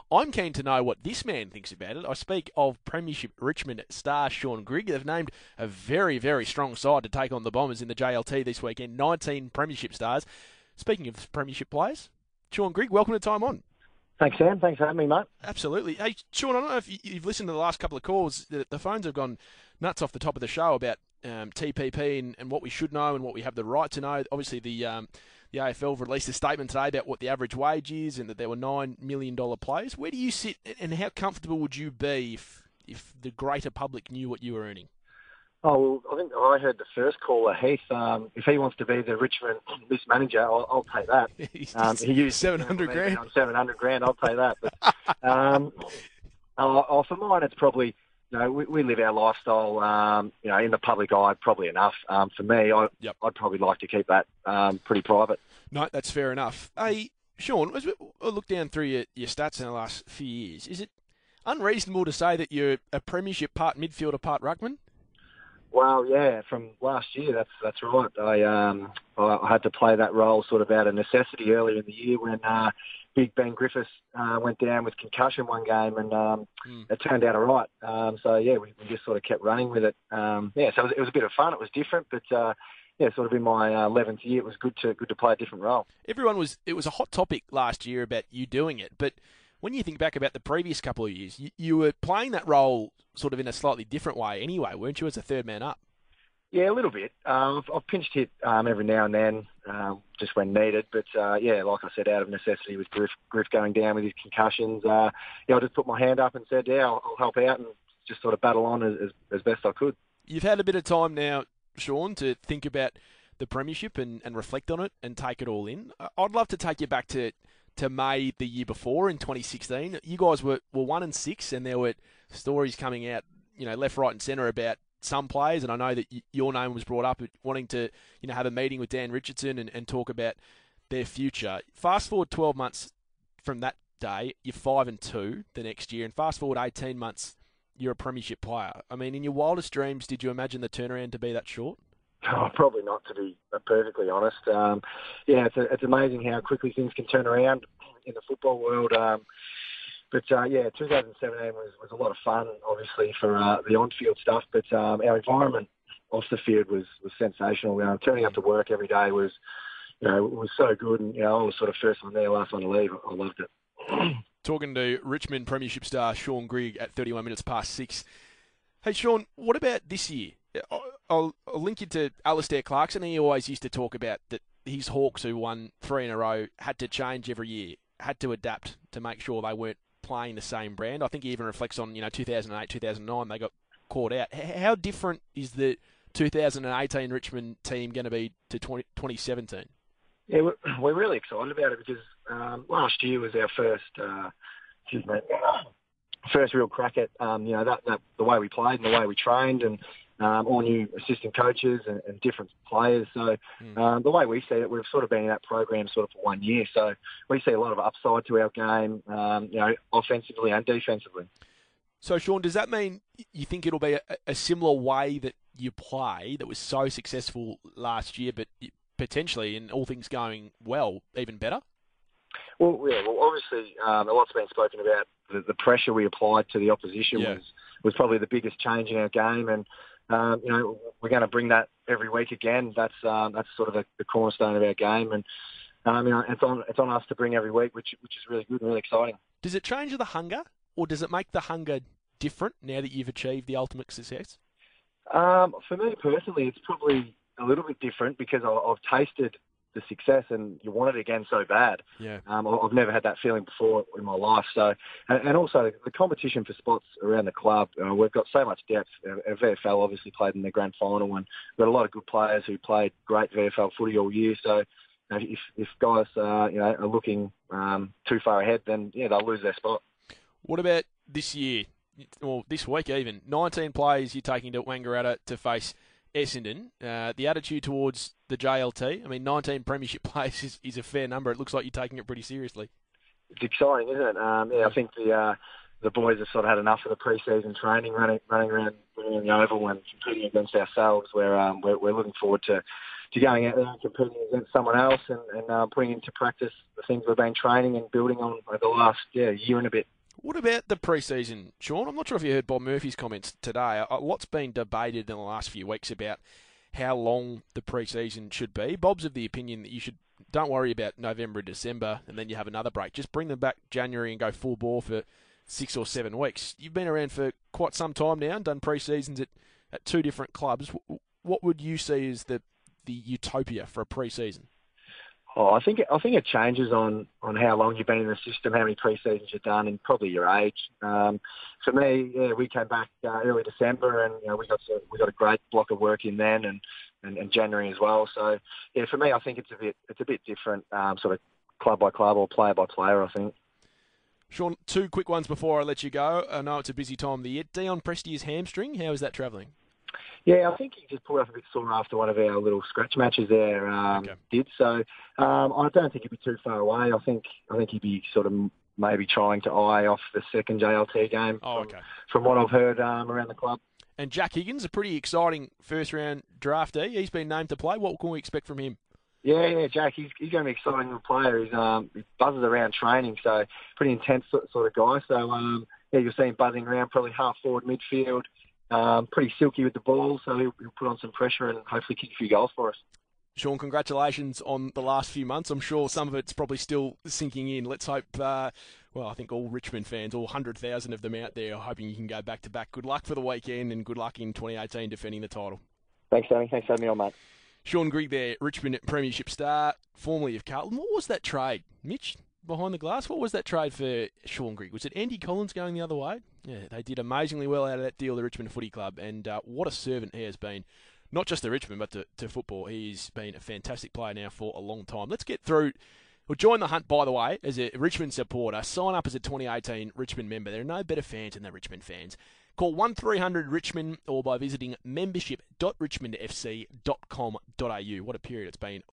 I'm keen to know what this man thinks about it. I speak of Premiership Richmond star Sean Grigg. They've named a very, very strong side to take on the Bombers in the JLT this weekend. 19 Premiership stars. Speaking of Premiership players, Sean Grigg, welcome to Time On. Thanks, Sam. Thanks for having me, mate. Absolutely. Hey, Sean, I don't know if you've listened to the last couple of calls. The phones have gone nuts off the top of the show about TPP and what we should know and what we have the right to know. Obviously, the AFL released a statement today about what the average wage is and that there were $9 million players. Where do you sit and how comfortable would you be if the greater public knew what you were earning? Oh, well, I think I heard the first caller, Heath. If he wants to be the Richmond list manager, I'll take that. He used 700 grand. 700 grand, I'll take that. But for mine, it's probably, we live our lifestyle, in the public eye, probably enough. For me, I'd probably like to keep that pretty private. No, that's fair enough. Hey, Sean, as we look down through your stats in the last few years, is it unreasonable to say that you're a premiership part midfielder, part ruckman? Well, yeah, from last year, that's right. I had to play that role sort of out of necessity earlier in the year when Big Ben Griffiths went down with concussion one game, and it turned out all right. We just sort of kept running with it. So it was a bit of fun. It was different, but sort of in my 11th year, it was good to play a different role. It was a hot topic last year about you doing it, but when you think back about the previous couple of years, you were playing that role sort of in a slightly different way anyway, weren't you, as a third man up? Yeah, a little bit. I've pinched hit every now and then, just when needed. But, like I said, out of necessity with Griff going down with his concussions, I just put my hand up and said, I'll help out and just sort of battle on as best I could. You've had a bit of time now, Sean, to think about the premiership and reflect on it and take it all in. I'd love to take you back to May the year before in 2016. You guys were 1-6, and there were stories coming out, left, right, and centre about some players, and I know that your name was brought up, wanting to, have a meeting with Dan Richardson and talk about their future. Fast forward 12 months from that day, you're 5-2 the next year, and fast forward 18 months, you're a premiership player. I mean, in your wildest dreams, did you imagine the turnaround to be that short? Oh, probably not, to be perfectly honest. It's amazing how quickly things can turn around in the football world. 2017 was a lot of fun, obviously, for the on-field stuff, but our environment off the field was sensational. Turning up to work every day was so good, and I was sort of first one there, last one to leave. I loved it. Talking to Richmond Premiership star Sean Grigg at 31 minutes past 6. Hey, Sean, what about this year? I'll link you to Alistair Clarkson. He always used to talk about that his Hawks, who won 3 in a row, had to change every year, had to adapt to make sure they weren't playing the same brand. I think he even reflects on 2008, 2009, they got caught out. How different is the 2018 Richmond team going to be to 2017? Yeah, we're really excited about it because last year was our first real crack at that the way we played and the way we trained, and all new assistant coaches and different players. So the way we see it, we've sort of been in that program sort of for 1 year. So we see a lot of upside to our game, offensively and defensively. So, Sean, does that mean you think it'll be a similar way that you play that was so successful last year, but potentially, in all things going well, even better? Well, obviously, a lot's been spoken about the pressure we applied to the opposition was probably the biggest change in our game, and we're going to bring that every week again. That's sort of the cornerstone of our game, and it's on us to bring every week, which is really good and really exciting. Does it change the hunger, or does it make the hunger different now that you've achieved the ultimate success? For me personally, it's probably a little bit different because I've tasted the success and you want it again so bad. Yeah. I've never had that feeling before in my life. So, and also the competition for spots around the club, we've got so much depth. Our VFL obviously played in the grand final, and we've got a lot of good players who played great VFL footy all year. So if guys are looking too far ahead, then they'll lose their spot. What about this year, or this week even? 19 players you're taking to Wangaratta to face Essendon. The attitude towards the JLT, 19 premiership players is a fair number. It looks like you're taking it pretty seriously. It's exciting, isn't it? I think the boys have sort of had enough of the pre-season training, running around the oval and competing against ourselves. We're looking forward to going out there and competing against someone else and putting into practice the things we've been training and building on over the last year and a bit. What about the pre-season, Sean? I'm not sure if you heard Bob Murphy's comments today. A lot's been debated in the last few weeks about how long the pre-season should be. Bob's of the opinion that don't worry about November and December, and then you have another break. Just bring them back January and go full bore for 6 or 7 weeks. You've been around for quite some time now and done pre-seasons at 2 different clubs. What would you see as the utopia for a pre-season? Oh, I think it changes on how long you've been in the system, how many pre-seasons you've done, and probably your age. For me, we came back early December, and we got a great block of work in then, and January as well. So for me, I think it's a bit different, sort of club by club or player by player, I think. Sean, 2 quick ones before I let you go. I know it's a busy time of the year. Dion Presti's hamstring, how is that travelling? Yeah, I think he just pulled up a bit sore after one of our little scratch matches there. Did so. I don't think he'd be too far away. I think he'd be sort of maybe trying to eye off the second JLT game. From what I've heard around the club. And Jack Higgins, a pretty exciting first-round draftee. He's been named to play. What can we expect from him? Yeah, Jack. He's going to be an exciting little player. He buzzes around training, so pretty intense sort of guy. So you'll see him buzzing around, probably half forward, midfield. Pretty silky with the ball, so he'll put on some pressure and hopefully kick a few goals for us. Sean, congratulations on the last few months. I'm sure some of it's probably still sinking in. Let's hope, I think all Richmond fans, all 100,000 of them out there, are hoping you can go back-to-back. Good luck for the weekend and good luck in 2018 defending the title. Thanks, Sammy. Thanks for having me on, mate. Sean Grigg there, Richmond Premiership star, formerly of Carlton. What was that trade, Mitch, behind the glass? What was that trade for Sean Grigg? Was it Andy Collins going the other way? Yeah, they did amazingly well out of that deal, the Richmond Footy Club, and what a servant he has been, not just to Richmond, but to football. He's been a fantastic player now for a long time. Let's get through. Well, join the hunt, by the way, as a Richmond supporter. Sign up as a 2018 Richmond member. There are no better fans than the Richmond fans. Call 1300-RICHMOND or by visiting membership.richmondfc.com.au. What a period it's been